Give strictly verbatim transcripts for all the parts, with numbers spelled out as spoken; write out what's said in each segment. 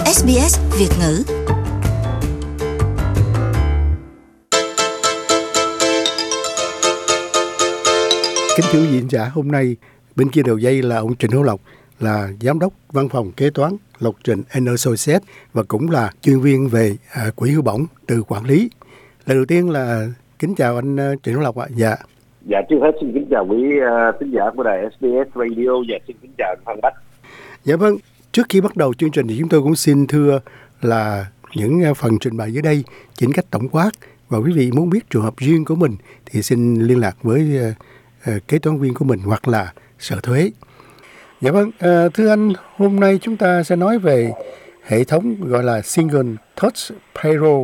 ét bê ét Việt ngữ. Kính thưa quý vị giả, hôm nay bên kia đầu dây là ông Trịnh Hữu Lộc, là giám đốc văn phòng kế toán Lộc Trình and Associates và cũng là chuyên viên về à, quỹ hưu bổng từ quản lý. Lần đầu tiên là kính chào anh uh, Trịnh Hữu Lộc ạ. Dạ. Dạ, trước hết xin kính chào quý uh, thính giả của đài ét bê ét Radio và xin kính chào anh Phan Bách. Dạ vâng, trước khi bắt đầu chương trình thì chúng tôi cũng xin thưa là những phần trình bày dưới đây chỉ cách tổng quát, và quý vị muốn biết trường hợp riêng của mình thì xin liên lạc với uh, uh, kế toán viên của mình hoặc là sở thuế. Dạ vâng, uh, thưa anh, hôm nay chúng ta sẽ nói về hệ thống gọi là Single Touch Payroll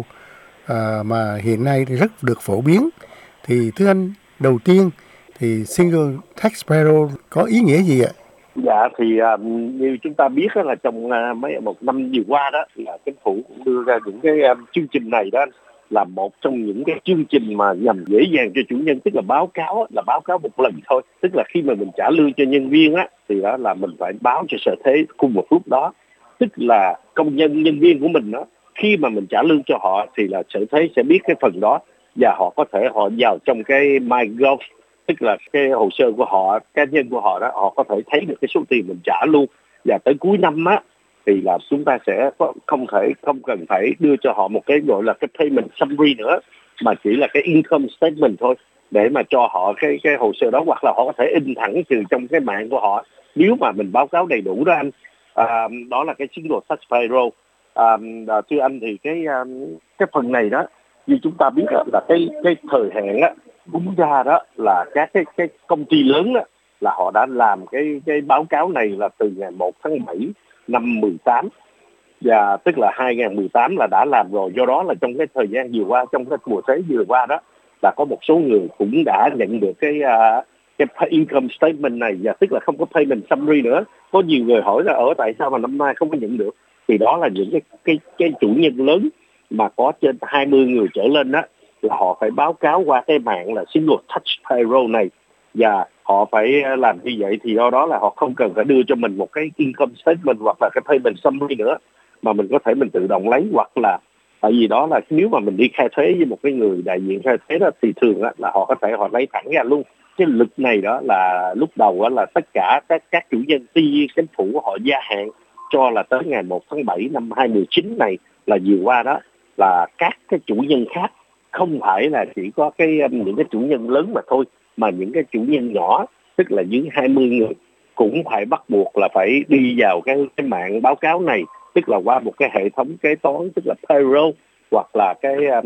uh, mà hiện nay thì rất được phổ biến. Thì thưa anh, đầu tiên thì Single Tax Payroll có ý nghĩa gì ạ? Dạ thì uh, như chúng ta biết đó, là trong uh, mấy một năm vừa qua đó là chính phủ cũng đưa ra những cái uh, chương trình này đó là một trong những cái chương trình mà nhằm dễ dàng cho chủ nhân, tức là báo cáo là báo cáo một lần thôi, tức là khi mà mình trả lương cho nhân viên á thì đó là mình phải báo cho sở thuế cùng một lúc đó, tức là công nhân nhân viên của mình đó, khi mà mình trả lương cho họ thì là sở thuế sẽ biết cái phần đó và họ có thể họ vào trong cái MyGov, tức là cái hồ sơ của họ, cá nhân của họ đó, họ có thể thấy được cái số tiền mình trả luôn. Và tới cuối năm á thì là chúng ta sẽ không thể không cần phải đưa cho họ một cái gọi là cái payment summary nữa, mà chỉ là cái income statement thôi để mà cho họ cái cái hồ sơ đó, hoặc là họ có thể in thẳng từ trong cái mạng của họ nếu mà mình báo cáo đầy đủ đó anh. À, đó là cái single tax payroll. À, thưa anh thì cái cái phần này đó, như chúng ta biết đó, là cái cái thời hạn á đúng ra đó là các cái cái công ty lớn đó, là họ đã làm cái cái báo cáo này là từ ngày một tháng bảy năm mười tám, và tức là hai nghìn không trăm mười tám là đã làm rồi. Do đó là trong cái thời gian vừa qua, trong cái mùa thuế vừa qua đó, là có một số người cũng đã nhận được cái uh, cái income statement này, và tức là không có payment summary nữa. Có nhiều người hỏi là ở tại sao mà năm nay không có nhận được, thì đó là những cái cái cái chủ nhân lớn mà có trên hai mươi người trở lên đó, là họ phải báo cáo qua cái mạng là single touch payroll này, và họ phải làm như vậy. Thì do đó là họ không cần phải đưa cho mình một cái income statement hoặc là cái payment summary nữa, mà mình có thể mình tự động lấy. Hoặc là tại vì đó là nếu mà mình đi khai thuế với một cái người đại diện khai thuế đó thì thường là họ có thể họ lấy thẳng ra luôn. Cái lực này đó là lúc đầu đó là tất cả các các chủ nhân, tuy nhiên chính phủ họ gia hạn cho là tới ngày một tháng bảy năm hai nghìn không trăm mười chín này, là vừa qua đó, là các cái chủ nhân khác không phải là chỉ có cái những cái chủ nhân lớn mà thôi, mà những cái chủ nhân nhỏ, tức là dưới hai mươi người, cũng phải bắt buộc là phải đi vào cái, cái mạng báo cáo này, tức là qua một cái hệ thống kế toán, tức là payroll, hoặc là cái um,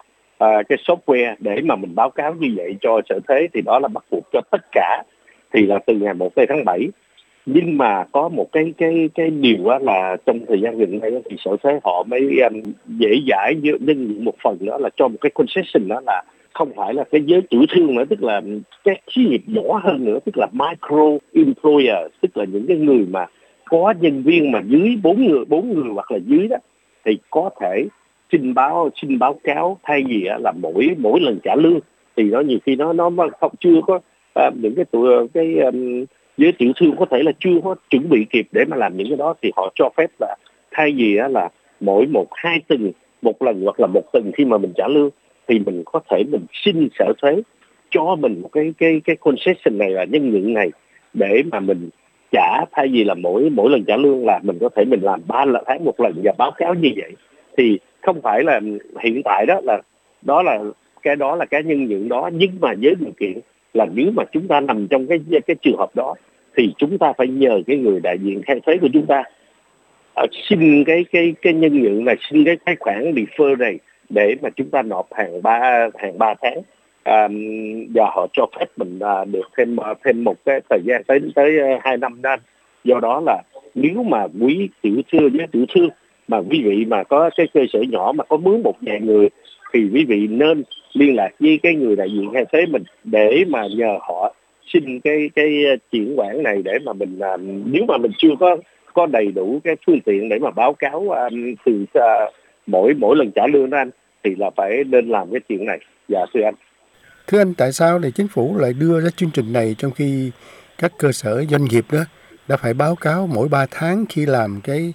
uh, cái software để mà mình báo cáo như vậy cho sở thuế. Thì đó là bắt buộc cho tất cả, thì là từ ngày một tháng bảy. Nhưng mà có một cái cái cái điều đó là trong thời gian gần đây thì sở thuế họ mới um, dễ dãi nhân một phần đó là cho một cái concession, đó là không phải là cái giới tiểu thương nữa, tức là các xí nghiệp nhỏ hơn nữa, tức là micro employer, tức là những cái người mà có nhân viên mà dưới bốn người, bốn người hoặc là dưới đó, thì có thể xin báo xin báo cáo thay vì là mỗi mỗi lần trả lương. Thì nó nhiều khi nó nó không chưa có uh, những cái tụi cái um, giới tiểu thương có thể là chưa có chuẩn bị kịp để mà làm những cái đó, thì họ cho phép là thay vì là mỗi một hai tuần một lần hoặc là một tuần khi mà mình trả lương, thì mình có thể mình xin sở thuế cho mình một cái cái cái concession này, là nhân nhượng này, để mà mình trả thay vì là mỗi mỗi lần trả lương là mình có thể mình làm ba tháng một lần và báo cáo như vậy. Thì không phải là hiện tại đó là đó là cái đó là cái nhân nhượng đó, nhưng mà với điều kiện là nếu mà chúng ta nằm trong cái cái trường hợp đó thì chúng ta phải nhờ cái người đại diện khai thuế của chúng ta uh, xin cái cái cái nhân nhượng này, xin cái cái khoản defer này để mà chúng ta nộp hàng ba hàng ba tháng, à, và họ cho phép mình à, được thêm thêm một cái thời gian tới tới hai năm đó. Do đó là nếu mà quý tiểu thương với tiểu thương mà quý vị mà có cái cơ sở nhỏ mà có mướn một vài người, thì quý vị nên liên lạc với cái người đại diện khai thuế mình để mà nhờ họ xin cái cái chuyển khoản này, để mà mình à, nếu mà mình chưa có có đầy đủ cái phương tiện để mà báo cáo à, từ à, mỗi mỗi lần trả lương đó anh, thì là phải nên làm cái chuyện này. Dạ thưa anh. Thưa anh, tại sao để chính phủ lại đưa ra chương trình này trong khi các cơ sở doanh nghiệp đó đã phải báo cáo mỗi ba tháng khi làm cái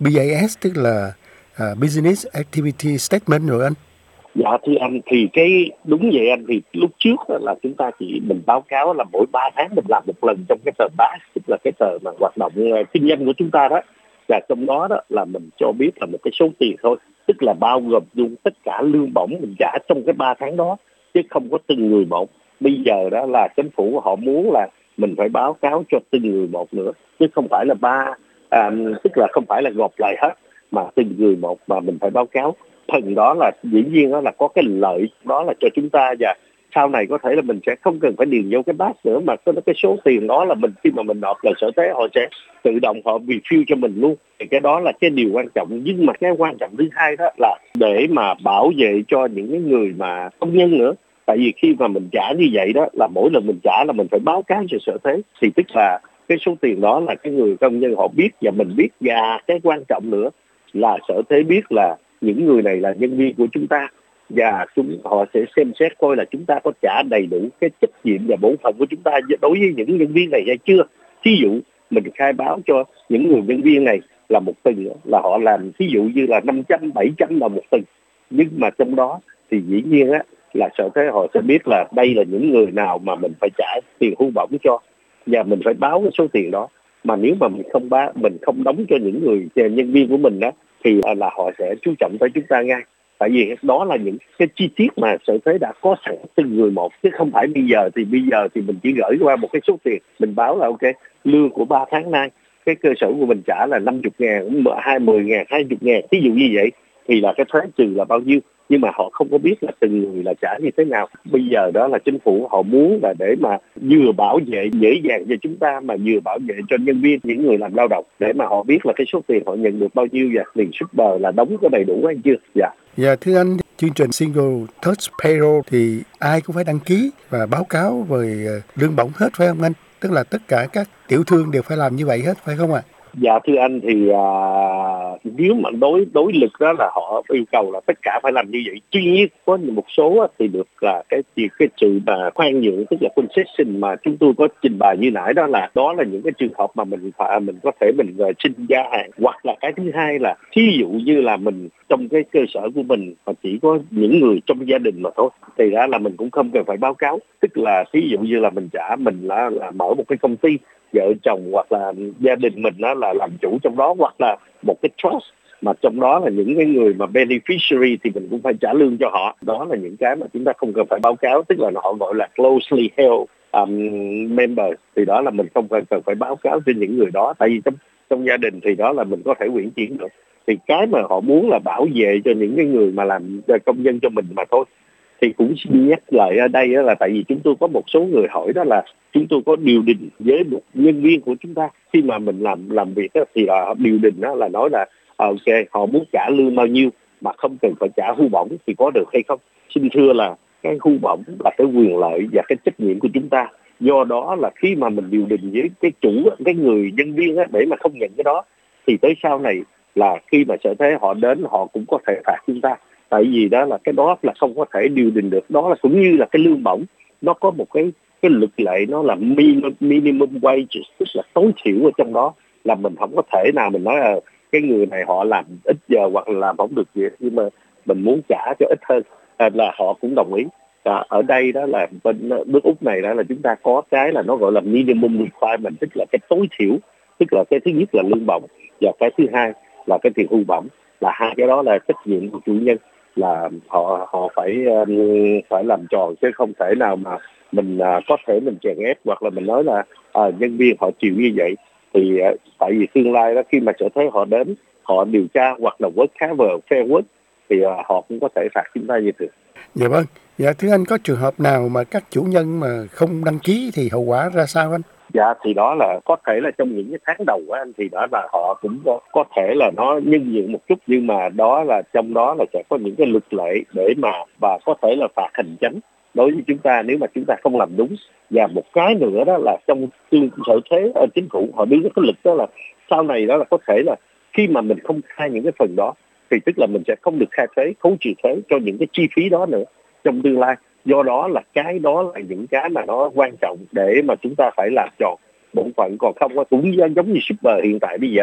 bê a ét, tức là uh, Business Activity Statement rồi anh? Dạ thưa anh, thì cái đúng vậy anh, thì lúc trước là chúng ta chỉ mình báo cáo là mỗi ba tháng mình làm một lần trong cái tờ bát, tức là cái tờ mà hoạt động uh, kinh doanh của chúng ta đó, và trong đó đó là mình cho biết là một cái số tiền thôi, tức là bao gồm luôn tất cả lương bổng mình trả trong cái ba tháng đó, chứ không có từng người một. Bây giờ đó là chính phủ họ muốn là mình phải báo cáo cho từng người một nữa, chứ không phải là ba à, tức là không phải là gộp lại hết, mà từng người một mà mình phải báo cáo. Phần đó là dĩ nhiên đó là có cái lợi đó là cho chúng ta, và sau này có thể là mình sẽ không cần phải điền vô cái bát nữa, mà cái, cái số tiền đó là mình khi mà mình nộp là Sở Thuế họ sẽ tự động họ refill cho mình luôn. Thì cái đó là cái điều quan trọng. Nhưng mà cái quan trọng thứ hai đó là để mà bảo vệ cho những cái người mà công nhân nữa. Tại vì khi mà mình trả như vậy đó là mỗi lần mình trả là mình phải báo cáo cho Sở Thuế, thì tức là cái số tiền đó là cái người công nhân họ biết và mình biết. Và cái quan trọng nữa là Sở Thuế biết là những người này là nhân viên của chúng ta, và chúng họ sẽ xem xét coi là chúng ta có trả đầy đủ cái trách nhiệm và bổn phận của chúng ta đối với những nhân viên này hay chưa. Thí dụ mình khai báo cho những người nhân viên này là một tuần là họ làm thí dụ như là năm trăm, bảy trăm là một tuần, nhưng mà trong đó thì dĩ nhiên á là Sở Thuế họ sẽ biết là đây là những người nào mà mình phải trả tiền hưu bổng cho, và mình phải báo cái số tiền đó. Mà nếu mà mình không báo, mình không đóng cho những người nhân viên của mình đó, thì là họ sẽ chú trọng tới chúng ta ngay. Tại vì đó là những cái chi tiết mà Sở Thuế đã có sẵn từng người một, chứ không phải bây giờ thì bây giờ thì mình chỉ gửi qua một cái số tiền, mình báo là ok, lương của ba tháng nay cái cơ sở của mình trả là năm mươi ngàn, hai mươi ngàn, hai mươi ngàn, ví dụ như vậy, thì là cái thuế trừ là bao nhiêu. Nhưng mà họ không có biết là từng người là trả như thế nào. Bây giờ đó là chính phủ họ muốn là để mà vừa bảo vệ dễ dàng cho chúng ta, mà vừa bảo vệ cho nhân viên, những người làm lao động, để mà họ biết là cái số tiền họ nhận được bao nhiêu và tiền super là đóng có đầy đủ hay chưa. Dạ. Dạ thưa anh, chương trình Single Touch Payroll thì ai cũng phải đăng ký và báo cáo về lương bổng hết phải không anh? Tức là tất cả các tiểu thương đều phải làm như vậy hết phải không ạ? À? Dạ thưa anh, thì à, nếu mà đối đối lực đó là họ yêu cầu là tất cả phải làm như vậy. Tuy nhiên có một số thì được là cái cái sự mà khoan nhượng, tức là concession mà chúng tôi có trình bày như nãy, đó là đó là những cái trường hợp mà mình phải mình có thể mình xin gia hạn. Hoặc là cái thứ hai là thí dụ như là mình trong cái cơ sở của mình mà chỉ có những người trong gia đình mà thôi, thì đó là mình cũng không cần phải báo cáo. Tức là thí dụ như là mình trả mình là, là mở một cái công ty, vợ chồng hoặc là gia đình mình đó là làm chủ trong đó, hoặc là một cái trust mà trong đó là những cái người mà beneficiary thì mình cũng phải trả lương cho họ. Đó là những cái mà chúng ta không cần phải báo cáo, tức là họ gọi là closely held um, members, thì đó là mình không cần, cần phải báo cáo cho những người đó. Tại vì trong trong gia đình thì đó là mình có thể uyển chuyển được. Thì cái mà họ muốn là bảo vệ cho những cái người mà làm công nhân cho mình mà thôi. Thì cũng xin nhắc lại ở đây là tại vì chúng tôi có một số người hỏi đó là chúng tôi có điều đình với một nhân viên của chúng ta khi mà mình làm làm việc đó, thì là điều đình đó là nói là ok họ muốn trả lương bao nhiêu mà không cần phải trả hưu bổng thì có được hay không. Xin thưa là cái hưu bổng là cái quyền lợi và cái trách nhiệm của chúng ta. Do đó là khi mà mình điều đình với cái chủ, cái người nhân viên á, để mà không nhận cái đó, thì tới sau này là khi mà Sở Thuế họ đến họ cũng có thể phạt chúng ta. Tại vì đó là cái đó là không có thể điều đình được. Đó là cũng như là cái lương bổng, nó có một cái cái luật lệ, nó là minimum, minimum wage, tức là tối thiểu ở trong đó, là mình không có thể nào mình nói là cái người này họ làm ít giờ hoặc là làm không được việc, nhưng mà mình muốn trả cho ít hơn à, là họ cũng đồng ý. À, ở đây đó là bên nước Úc này đó là chúng ta có cái là nó gọi là minimum requirement, tức là cái tối thiểu, tức là cái thứ nhất là lương bổng và cái thứ hai là cái tiền hưu bổng. Là hai cái đó là trách nhiệm của chủ nhân, là họ họ phải phải làm tròn, chứ không thể nào mà mình uh, có thể mình chèn ép hoặc là mình nói là uh, nhân viên họ chịu như vậy. Thì uh, tại vì tương lai đó khi mà Sở Thuế họ đến họ điều tra hoặc là work cover, fair work, thì uh, họ cũng có thể phạt chúng ta như thế. Dạ vâng. Dạ thưa anh, có trường hợp nào mà các chủ nhân mà không đăng ký thì hậu quả ra sao anh? Dạ thì đó là có thể là trong những cái tháng đầu của anh thì đó là họ cũng có, có thể là nó nhân nhượng một chút, nhưng mà đó là trong đó là sẽ có những cái luật lệ để mà và có thể là phạt hành chính đối với chúng ta nếu mà chúng ta không làm đúng. Và một cái nữa đó là trong Sở Thuế ở chính phủ họ đưa cái luật đó là sau này đó là có thể là khi mà mình không khai những cái phần đó thì tức là mình sẽ không được khai thuế, khấu trừ thuế cho những cái chi phí đó nữa trong tương lai. Do đó là cái đó là những cái mà nó quan trọng để mà chúng ta phải làm tròn bổn phận, còn không cũng giống như super hiện tại bây giờ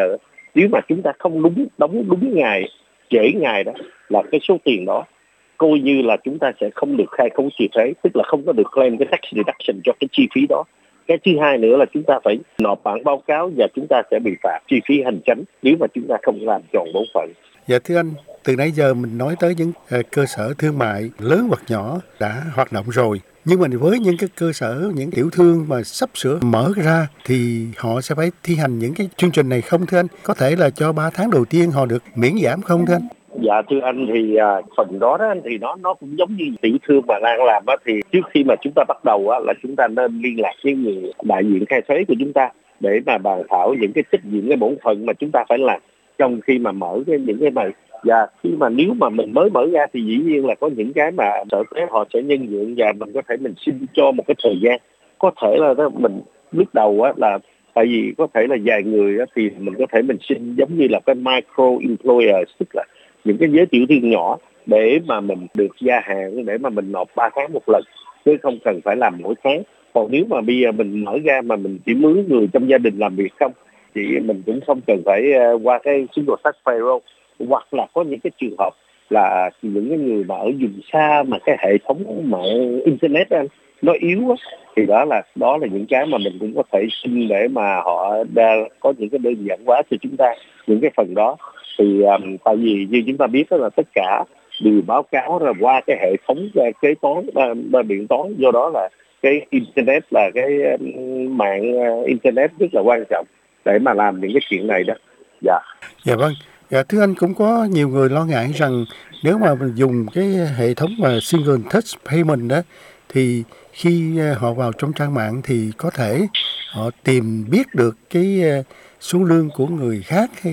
Nếu mà chúng ta không đúng đóng đúng ngày, trễ ngày đó, là cái số tiền đó coi như là chúng ta sẽ không được khai khống chịu thuế, tức là không có được claim cái tax deduction cho cái chi phí đó. Cái thứ hai nữa là chúng ta phải nộp bản báo cáo và chúng ta sẽ bị phạt chi phí hành chính nếu mà chúng ta không làm tròn bổn phận. Dạ thưa anh, từ nãy giờ mình nói tới những uh, cơ sở thương mại lớn hoặc nhỏ đã hoạt động rồi. Nhưng mà với những cái cơ sở, những tiểu thương mà sắp sửa mở ra thì họ sẽ phải thi hành những cái chương trình này không thưa anh? Có thể là cho ba tháng đầu tiên họ được miễn giảm không thưa anh? Dạ thưa anh, thì à, phần đó đó thì nó nó cũng giống như tiểu thương mà đang làm á, thì trước khi mà chúng ta bắt đầu á là chúng ta nên liên lạc với người đại diện khai thuế của chúng ta để mà bàn thảo những cái trách nhiệm, cái bổn phận mà chúng ta phải làm trong khi mà mở cái những cái này. Và khi mà nếu mà mình mới mở ra thì dĩ nhiên là có những cái mà sở thuế họ sẽ nhân nhượng và mình có thể mình xin cho một cái thời gian. Có thể là đó, mình lúc đầu á là tại vì có thể là vài người á, thì mình có thể mình xin giống như là cái micro employer, tức là những cái giới tiểu thương nhỏ để mà mình được gia hạn để mà mình nộp ba tháng một lần chứ không cần phải làm mỗi tháng. Còn nếu mà bây giờ mình mở ra mà mình chỉ mướn người trong gia đình làm việc không thì mình cũng không cần phải uh, qua cái single tax payroll. Hoặc là có những cái trường hợp là những cái người mà ở vùng xa mà cái hệ thống mạng internet anh nó yếu á, thì đó là đó là những cái mà mình cũng có thể xin để mà họ đa, có những cái đơn giản hóa cho chúng ta những cái phần đó. Thì um, tại vì như chúng ta biết đó là tất cả đều báo cáo là qua cái hệ thống cái kế toán uh, điện toán, do đó là cái internet là cái um, mạng uh, internet rất là quan trọng để mà làm những cái chuyện này đó. Dạ. Dạ vâng. Dạ thưa anh, cũng có nhiều người lo ngại rằng nếu mà mình dùng cái hệ thống mà single touch payment đó thì khi họ vào trong trang mạng thì có thể họ tìm biết được cái số lương của người khác hay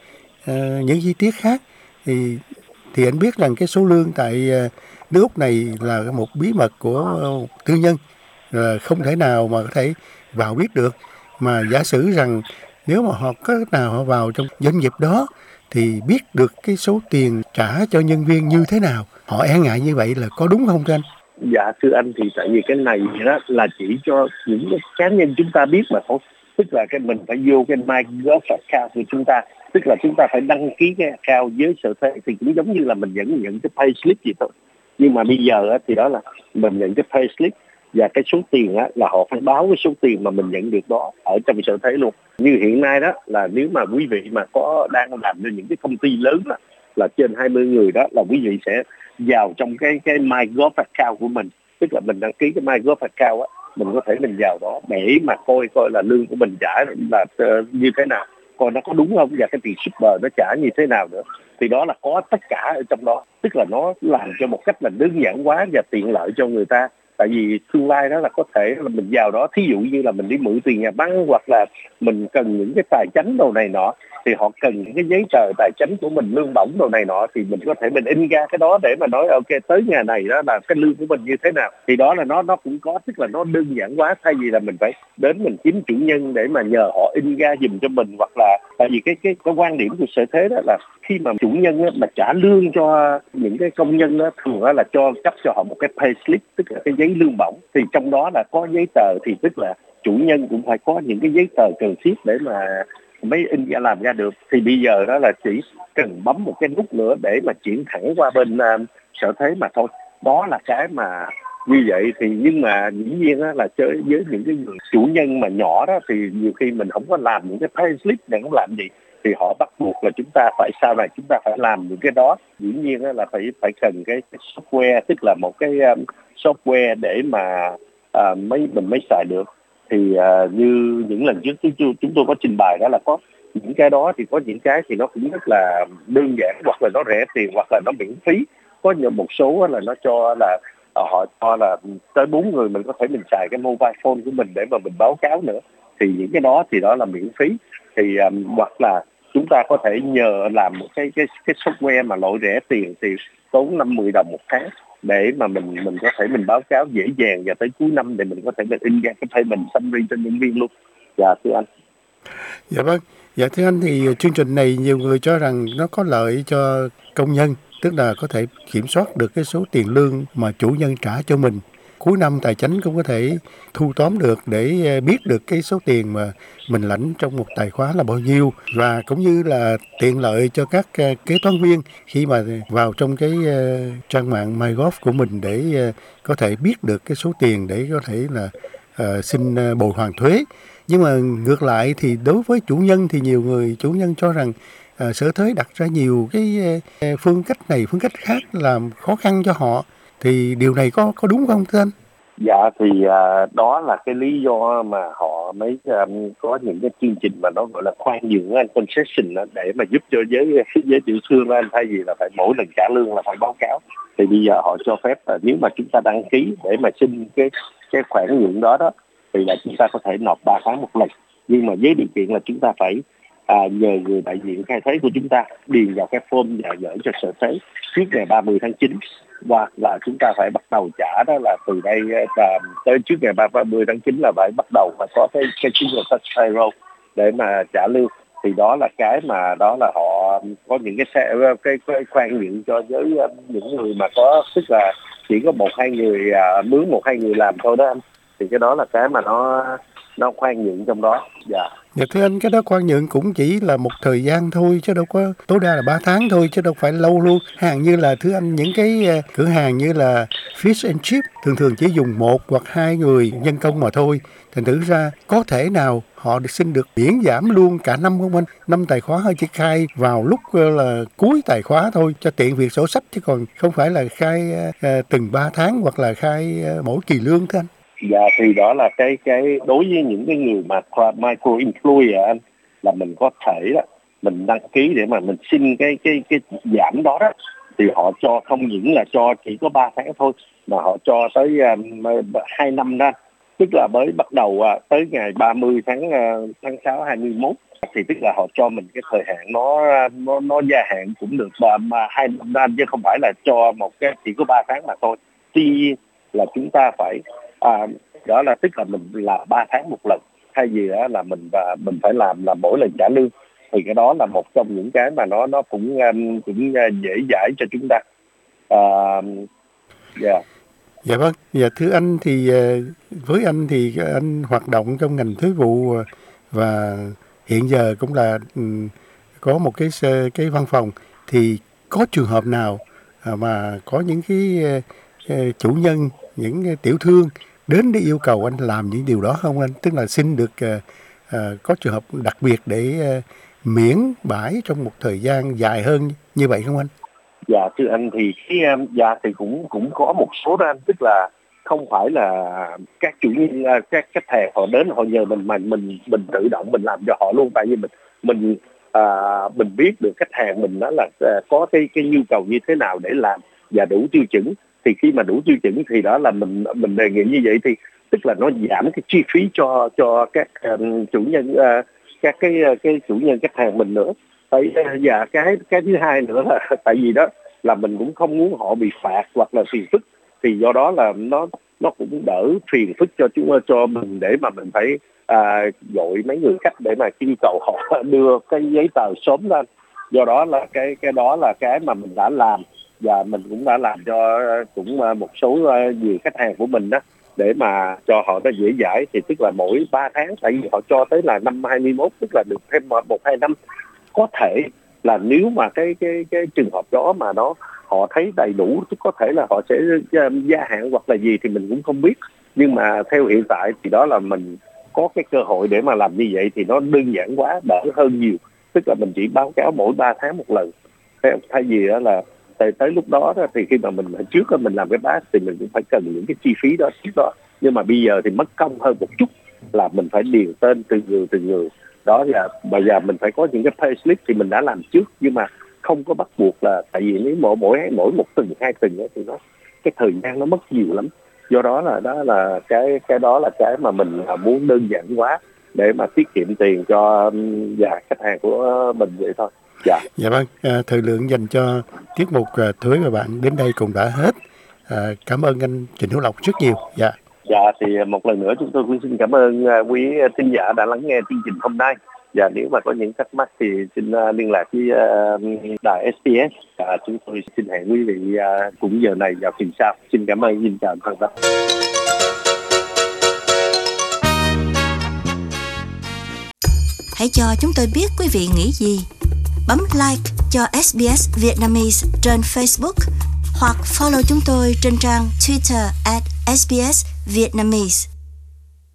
uh, những chi tiết khác. Thì thì anh biết rằng cái số lương tại nước Úc này là một bí mật của tư nhân, uh, không thể nào mà có thể vào biết được. Mà giả sử rằng nếu mà họ có cách nào họ vào trong doanh nghiệp đó thì biết được cái số tiền trả cho nhân viên như thế nào, họ e ngại như vậy là có đúng không thưa anh? Dạ thưa anh, thì tại vì cái này đó là chỉ cho những cái cá nhân chúng ta biết mà thôi. Tức là cái mình phải vô cái MyGov account của chúng ta, tức là chúng ta phải đăng ký cái account với sở thuế, thì cũng giống như là mình vẫn nhận cái payslip gì thôi. Nhưng mà bây giờ thì đó là mình nhận cái payslip và cái số tiền á, là họ phải báo cái số tiền mà mình nhận được đó ở trong sở thuế luôn. Như hiện nay đó là nếu mà quý vị mà có đang làm cho những cái công ty lớn đó, là trên hai mươi người đó, là quý vị sẽ vào trong cái cái MyGov account của mình, tức là mình đăng ký cái MyGov account á, mình có thể mình vào đó để mà coi coi là lương của mình trả là uh, như thế nào, coi nó có đúng không và cái tiền super nó trả như thế nào nữa. Thì đó là có tất cả ở trong đó, tức là nó làm cho một cách là đơn giản hóa và tiện lợi cho người ta. Tại vì tương lai đó là có thể là mình vào đó, thí dụ như là mình đi mượn tiền nhà băng hoặc là mình cần những cái tài chánh đồ này nọ, thì họ cần những cái giấy tờ tài chánh của mình, lương bổng đồ này nọ, thì mình có thể mình in ra cái đó để mà nói ok tới nhà này đó là cái lương của mình như thế nào. Thì đó là nó nó cũng có, tức là nó đơn giản quá, thay vì là mình phải đến mình kiếm chủ nhân để mà nhờ họ in ra giùm cho mình. Hoặc là tại vì cái cái cái quan điểm của sở thuế đó là khi mà chủ nhân á, mà trả lương cho những cái công nhân đó, thường đó là cho cấp cho họ một cái pay slip, tức là cái giấy lương bổng, thì trong đó là có giấy tờ, thì tức là chủ nhân cũng phải có những cái giấy tờ cần thiết để mà mới in ra làm ra được. Thì bây giờ đó là chỉ cần bấm một cái nút nữa để mà chuyển thẳng qua bên uh, sở thuế mà thôi. Đó là cái mà như vậy. Thì nhưng mà dĩ nhiên á, là với những cái người chủ nhân mà nhỏ đó thì nhiều khi mình không có làm những cái payslip này, không làm gì thì họ bắt buộc là chúng ta phải sau này chúng ta phải làm những cái đó. Dĩ nhiên á, là phải phải cần cái, cái software, tức là một cái um, software để mà uh, mấy mình mới xài được. Thì uh, như những lần trước chúng, chúng tôi có trình bày đó là có những cái đó, thì có những cái thì nó cũng rất là đơn giản, hoặc là nó rẻ tiền, hoặc là nó miễn phí. Có những một số là nó cho là uh, họ cho là tới bốn người mình có thể mình xài cái mobile phone của mình để mà mình báo cáo nữa. Thì những cái đó thì đó là miễn phí. Thì um, hoặc là chúng ta có thể nhờ làm một cái cái cái software mà loại rẻ tiền thì tốn năm mười đồng một tháng để mà mình mình có thể mình báo cáo dễ dàng, và tới cuối năm để mình có thể mình in ra cái payment summary cho nhân viên luôn. Dạ thưa anh. Dạ vâng. Dạ thưa anh, thì chương trình này nhiều người cho rằng nó có lợi cho công nhân, tức là có thể kiểm soát được cái số tiền lương mà chủ nhân trả cho mình. cuối năm tài chính cũng có thể thu tóm được để biết được cái số tiền mà mình lãnh trong một tài khóa là bao nhiêu, và cũng như là tiện lợi cho các kế toán viên khi mà vào trong cái trang mạng MyGov của mình để có thể biết được cái số tiền để có thể là uh, xin bồi hoàn thuế. Nhưng mà ngược lại thì đối với chủ nhân thì nhiều người chủ nhân cho rằng uh, sở thuế đặt ra nhiều cái uh, phương cách này phương cách khác làm khó khăn cho họ, thì điều này có có đúng không thưa anh? Dạ thì uh, đó là cái lý do mà họ mới um, có những cái chương trình mà nó gọi là khoan nhượng anh, concession đó, để mà giúp cho giới giới tiểu thương anh, thay vì là phải mỗi lần trả lương là phải báo cáo, thì bây giờ họ cho phép là nếu mà chúng ta đăng ký để mà xin cái cái khoản nhượng đó đó thì là chúng ta có thể nộp ba tháng một lần, nhưng mà với điều kiện là chúng ta phải à, nhờ người đại diện khai thuế của chúng ta điền vào cái form và gửi cho sở thuế trước ngày ba mươi tháng chín, hoặc là chúng ta phải bắt đầu trả đó là từ đây là tới trước ngày ba mươi tháng chín là phải bắt đầu mà có cái cái chứng nhận tax payroll để mà trả lương. Thì đó là cái mà đó là họ có những cái xe cái, cái khoan nhượng cho với những người mà có, tức là chỉ có một hai người à, mướn một hai người làm thôi đó anh, thì cái đó là cái mà nó nó khoan nhượng trong đó. Dạ. Dạ thưa anh, cái đó khoan nhượng cũng chỉ là một thời gian thôi chứ đâu có, tối đa là ba tháng thôi chứ đâu phải lâu luôn. Hàng như là thưa anh, những cái cửa hàng như là fish and chip thường thường chỉ dùng một hoặc hai người nhân công mà thôi. Thành thử ra có thể nào họ được xin được miễn giảm luôn cả năm không anh? Năm tài khóa hơi chỉ khai vào lúc là cuối tài khóa thôi cho tiện việc sổ sách, chứ còn không phải là khai uh, từng ba tháng hoặc là khai uh, mỗi kỳ lương thưa anh. Dạ thì đó là cái cái đối với những cái người mà micro employer anh, là mình có thể đó mình đăng ký để mà mình xin cái cái cái giảm đó đó, thì họ cho không những là cho chỉ có ba tháng thôi mà họ cho tới hai um, năm đó, tức là mới bắt đầu uh, tới ngày ba mươi tháng uh, tháng sáu hai mươi mốt, thì tức là họ cho mình cái thời hạn nó nó nó gia hạn cũng được mà hai năm đó, chứ không phải là cho một cái chỉ có ba tháng mà thôi. Tuy nhiên là chúng ta phải à, đó là tức là mình làm ba tháng một lần, thay vì đó là mình và mình phải làm là mỗi lần trả lương, thì cái đó là một trong những cái mà nó nó cũng cũng dễ dãi cho chúng ta. À, yeah. Dạ vâng, dạ thưa anh, thì với anh thì anh hoạt động trong ngành thuế vụ và hiện giờ cũng là có một cái cái văn phòng, thì có trường hợp nào mà có những cái chủ nhân, những tiểu thương đến để yêu cầu anh làm những điều đó không anh? Tức là xin được uh, uh, có trường hợp đặc biệt để uh, miễn bãi trong một thời gian dài hơn như vậy không anh? Dạ thưa anh, thì cái dạ thì cũng cũng có một số đó anh, tức là không phải là các chủ nhân các khách hàng họ đến họ nhờ mình mà mình mình tự động mình làm cho họ luôn, tại vì mình mình à, mình biết được khách hàng mình đó là à, có cái cái nhu cầu như thế nào để làm và đủ tiêu chuẩn. Thì khi mà đủ tiêu chuẩn thì đó là mình mình đề nghị như vậy, thì tức là nó giảm cái chi phí cho cho các um, chủ nhân uh, các cái cái chủ nhân khách hàng mình nữa. Tại và cái cái thứ hai nữa là tại vì đó là mình cũng không muốn họ bị phạt hoặc là phiền phức, thì do đó là nó nó cũng đỡ phiền phức cho chúng cho mình để mà mình phải à, gọi mấy người khách để mà yêu cầu họ đưa cái giấy tờ sớm lên. Do đó là cái cái đó là cái mà mình đã làm, và mình cũng đã làm cho cũng một số nhiều khách hàng của mình đó để mà cho họ nó dễ dãi, thì tức là mỗi ba tháng, tại vì họ cho tới là năm hai mươi mốt, tức là được thêm một hai năm. Có thể là nếu mà cái cái cái trường hợp đó mà nó họ thấy đầy đủ, có thể là họ sẽ gia hạn hoặc là gì thì mình cũng không biết, nhưng mà theo hiện tại thì đó là mình có cái cơ hội để mà làm như vậy thì nó đơn giản quá, đỡ hơn nhiều. Tức là mình chỉ báo cáo mỗi ba tháng một lần, thay vì đó là tới, tới lúc đó, đó thì khi mà mình trước đó mình làm cái bát thì mình cũng phải cần những cái chi phí đó trước đó, nhưng mà bây giờ thì mất công hơn một chút là mình phải điền tên từng người từng người đó, là bây giờ mình phải có những cái payslip thì mình đã làm trước, nhưng mà không có bắt buộc là, tại vì nếu mỗi mỗi mỗi một tuần hai tuần thì nó cái thời gian nó mất nhiều lắm. Do đó là đó là cái cái đó là cái mà mình muốn đơn giản hóa để mà tiết kiệm tiền cho và khách hàng của mình vậy thôi. Dạ. Dạ vâng, à, thời lượng dành cho tiết mục à, Thuế và bạn đến đây cũng đã hết. À, cảm ơn anh Trịnh Hữu Lộc rất nhiều. Dạ. Dạ thì một lần nữa chúng tôi cũng xin cảm ơn quý thính giả đã lắng nghe chương trình hôm nay. Và nếu mà có những thắc mắc thì xin uh, liên lạc với uh, đài ét bê ét. Uh, chúng tôi xin hẹn quý vị uh, cũng giờ này vào kỳ sau. Xin cảm ơn, xin chào các bạn. Hãy cho chúng tôi biết quý vị nghĩ gì. Bấm like cho ét bê ét Vietnamese trên Facebook hoặc follow chúng tôi trên trang Twitter at ét bê ét Vietnamese.